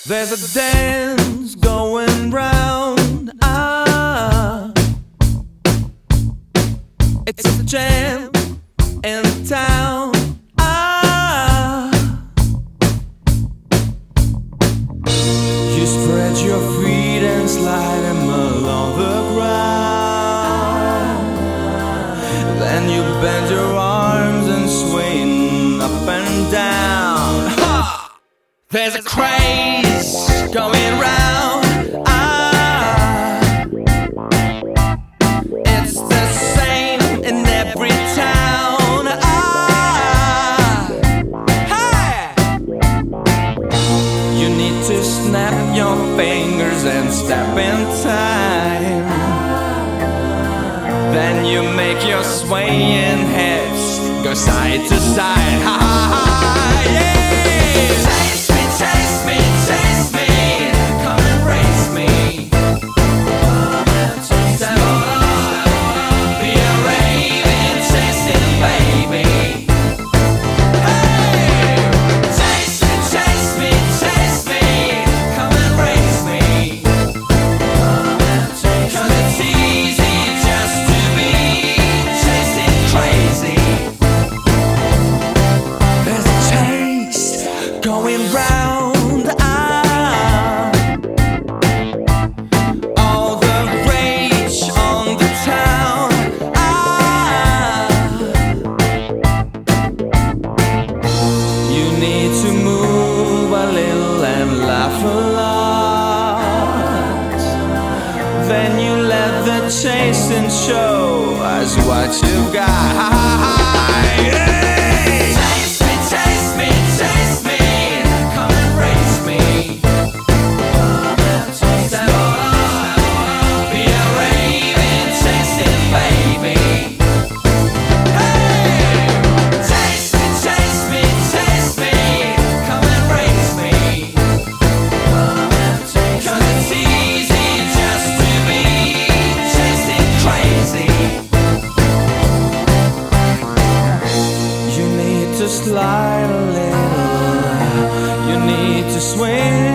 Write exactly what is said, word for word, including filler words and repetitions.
There's a dance going round. Ah, it's a jam in town. Ah, you spread your feet and slide them along the ground. Then you bend your arms and swing up and down. Ha! There's a craze going round. Ah, it's the same in every town. Ah, hey! You need to snap your fingers and step in time. Then you make your swaying hips go side to side. Ha ha ha! Yeah! Going round, ah, all the rage on the town, ah, you need to move a little and laugh a lot. Then you let the chasing show us what you've got. Yeah! To slide a little, you need to swing.